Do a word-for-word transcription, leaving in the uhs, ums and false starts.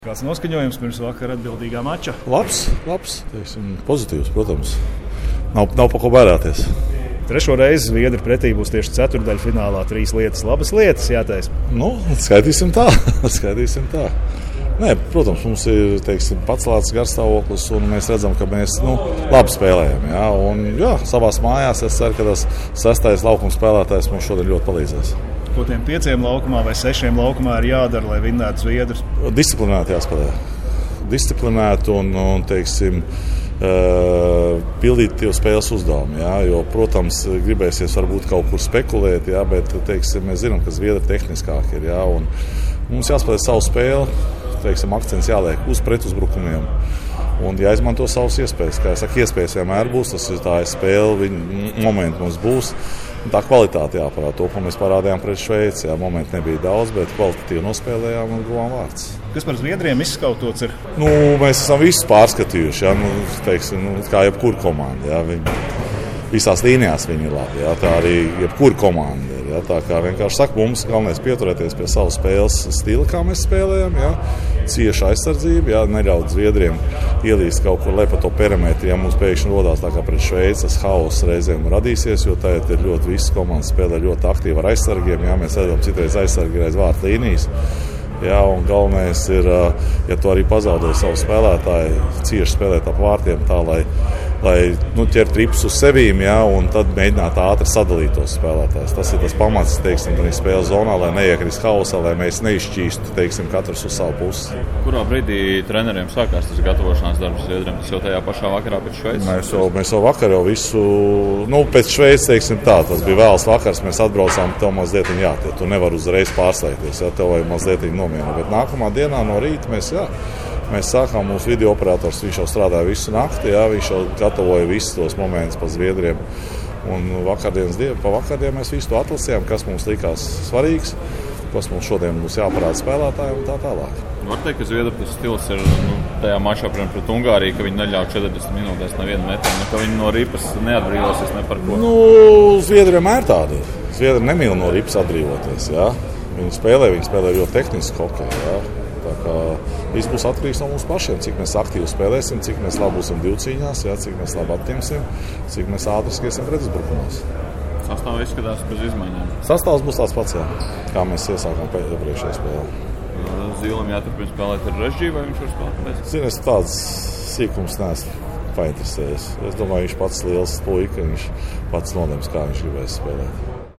Kāds noskaņojums pirms vakar atbildīgā mača? Labs, labs, teiksim, pozitīvs, protams. Nav, nav pa ko bērēties. Trešo reizi Zviedri pretī būs tieši ceturtdaļfinālā. Trīs lietas, labas lietas jātaisa. Nu, skaitīsim tā. skaitīsim tā. Nē, protams, mums ir teiksim, pacelāts garstāvoklis, un mēs redzam, ka mēs nu, labi spēlējam. Jā, un, jā, savās mājās es ceru, ka tas sestais laukuma spēlētājs mums šodien ļoti palīdzēs. Ko tiem pieciem laukumā vai sešiem laukumā ir jādara, lai vinnētu Zviedrus? Disciplinēti jāspēlē. Disciplinēti un, un teiksim, uh, pildīt tie spēles uzdevumi. Jā, jo, protams, gribēsies varbūt kaut kur spekulēt, jā, bet teiksim, mēs zinām, ka Zviedri tehniskāki ir. Jā, un mums jāspēlē savu spēli, teiksim, akcents jāliek uz pretuzbrukumiem. Un jāizmanto savas iespējas. Kā es saku, iespējas vienmēr būs, tas ir tā spēle, viņa momenti mums būs. Tā kvalitāte jāparāda. To, ko mēs parādījām pret Šveici. Jā, momenti nebija daudz, bet kvalitatīvi nospēlējām un guvām vārds. Kas par Zviedriem izskautots ir? Nu, mēs esam visus pārskatījuši, jā, nu, teiksim, nu, kā jebkura komanda. Jā, viņi, visās līnijās viņi ir labi. Jā, tā arī jebkura komanda ir. Jā, tā kā vienkārši saka, mums galvenais pieturēties pie savas spēles stila, kā mēs spēlējam. Jā. Cieša aizsardzība, jā, neļaut Zviedriem ielīst kaut kur lepa to perimetru. Ja mums pēkšņi rodās tā kā pret Šveici, tas hauss reizēm radīsies, jo tagad ir ļoti visas komandas spēlē ļoti aktīvi ar aizsargiem. Jā, mēs redzam, citreiz aizsargi ir aiz vārta līnijas. Jā, un galvenais ir, ja tu arī pazaudē savu spēlētāju, cieši spēlēt ap vārtiem tā, lai, lai nu, ķert rips uz sevīm, jā, un tad mēģināt ātri sadalīt tos spēlētājus. Tas ir tas pamats, teiksim, tādā spēles zonā, lai neiekrist hausā, lai mēs neizšķīstu, teiksim, katrs uz savu pusi. Kurā brīdī treneriem sākās tas gatavošanās darbs Zviedriem? Tas jau tajā pašā vakarā pēc Šveices? Mēs jau, mēs jau vakar jau visu, nu, pēc Šveices, teiksim tā, tas bija vēls vakars, mēs atbraucām, tev mazliet jātiet, tu nevar uzreiz pārslēgties, jā, tev vajag mazliet nomierināties. Bet nākamā dienā no rīta mēs, jā, mēs sākām, mūsu video operators, viņš jau strādāja visu nakti, jā, viņš jau gatavoja visus tos momentus pa Zviedriem. Un vakardienas dienu, pa vakardienu mēs visu to atlasījām, kas mums likās svarīgs, kas mums šodien būs jāparāda spēlētājiem un tā tālāk. Var teikt, ka Zviedru tas stils ir nu, tajā mačā pret Ungāriju, ka viņi neļauj četrdesmit minūtēs nevienu metienu, ka viņi no ripas neatbrīvosies ne par ko. Nu, Zviedri vienmēr tādi ir. Zviedri nemīl no ripas atbrīvoties, jā. Viņi spēlē, viņi spēlē ļoti tehniski hokeju. Jā. Tā kā viss būs atkarīgs no mums pašiem, cik mēs aktīvi spēlēsim, cik mēs labi būsim divcīņās, jā, cik mēs labi atņemsim, cik mēs ātri skriesim pretuzbrukumos. Sastāvs izskatās bez izmaiņām. Sastāvs būs tāds pats, jā, kā mēs iesākām iepriekšējā spēlē. Zīlam jāturpina spēlēt ar režiju, vai viņš var spēlēt bez? Zini, es tāds sīkums neesmu painteresējies. Es domāju, viņš pats liels puika, viņš pats nolems, kā viņš gribēs spēlēt.